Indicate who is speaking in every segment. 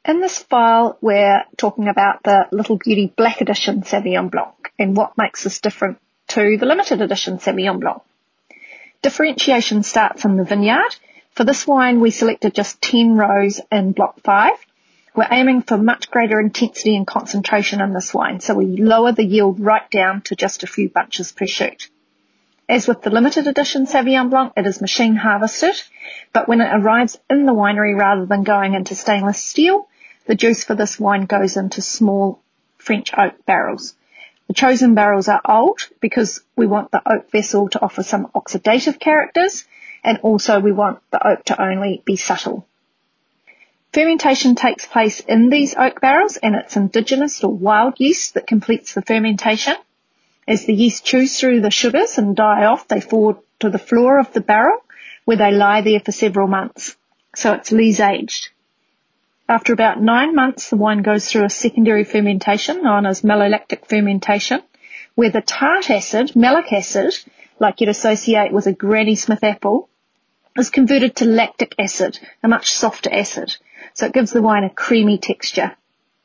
Speaker 1: In this file, we're talking about the Little Beauty Black Edition Sauvignon Blanc and what makes this different to the limited edition Sauvignon Blanc. Differentiation starts in the vineyard. For this wine, we selected just 10 rows in Block 5. We're aiming for much greater intensity and concentration in this wine, so we lower the yield right down to just a few bunches per shoot. As with the limited edition Sauvignon Blanc, it is machine harvested, but when it arrives in the winery rather than going into stainless steel, the juice for this wine goes into small French oak barrels. The chosen barrels are old because we want the oak vessel to offer some oxidative characters, and also we want the oak to only be subtle. Fermentation takes place in these oak barrels, and it's indigenous or wild yeast that completes the fermentation. As the yeast chews through the sugars and die off, they fall to the floor of the barrel, where they lie there for several months. So it's lees-aged. After about 9 months, the wine goes through a secondary fermentation known as malolactic fermentation, where the tart acid, malic acid, like you'd associate with a Granny Smith apple, is converted to lactic acid, a much softer acid. So it gives the wine a creamy texture.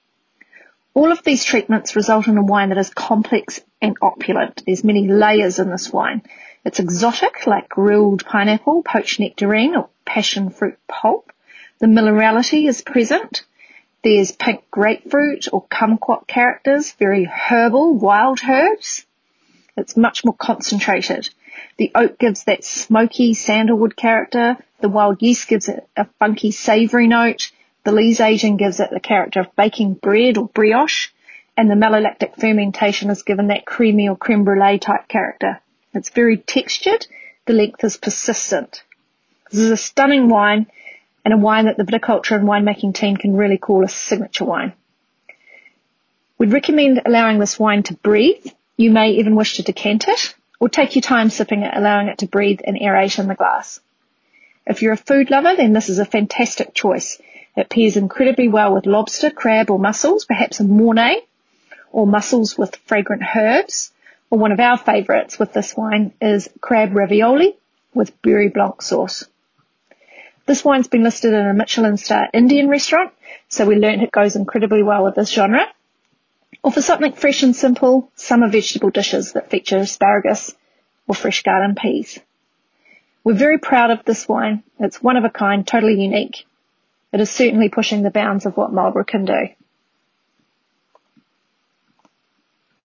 Speaker 1: All of these treatments result in a wine that is complex and opulent. There's many layers in this wine. It's exotic, like grilled pineapple, poached nectarine, or passion fruit pulp. The minerality is present. There's pink grapefruit or kumquat characters, very herbal, wild herbs. It's much more concentrated. The oak gives that smoky sandalwood character. The wild yeast gives it a funky savoury note. The lees aging gives it the character of baking bread or brioche. And the malolactic fermentation is given that creamy or creme brulee type character. It's very textured. The length is persistent. This is a stunning wine, and a wine that the viticulture and winemaking team can really call a signature wine. We'd recommend allowing this wine to breathe. You may even wish to decant it, or take your time sipping it, allowing it to breathe and aerate in the glass. If you're a food lover, then this is a fantastic choice. It pairs incredibly well with lobster, crab or mussels, perhaps a mornay, or mussels with fragrant herbs. Or one of our favourites with this wine is crab ravioli with Beurre Blanc sauce. This wine's been listed in a Michelin star Indian restaurant, so we learned it goes incredibly well with this genre. Or for something fresh and simple, summer vegetable dishes that feature asparagus or fresh garden peas. We're very proud of this wine. It's one of a kind, totally unique. It is certainly pushing the bounds of what Marlborough can do.